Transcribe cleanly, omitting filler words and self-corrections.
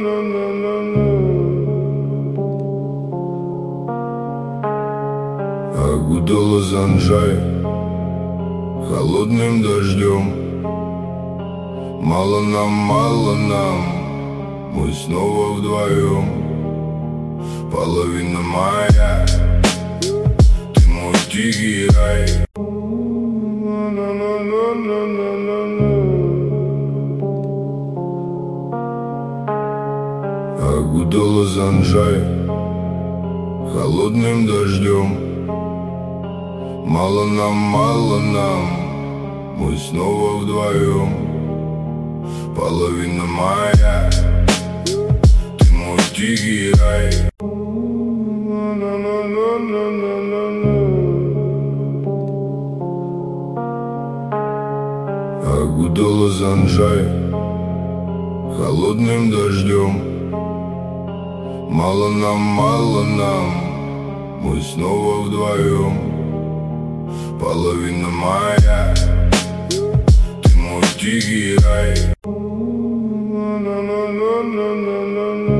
Окутала Санджай холодным дождем. Мало нам, мы снова вдвоем. Половина мая, ты мой тихий рай. Окутала Санджай холодным дождем. Мало нам, мы снова вдвоем. Половина мая, ты мой тихий рай. Окутала Санджай холодным дождем. Мало нам, мы снова вдвоем. Половина мая, ты мой тихий рай.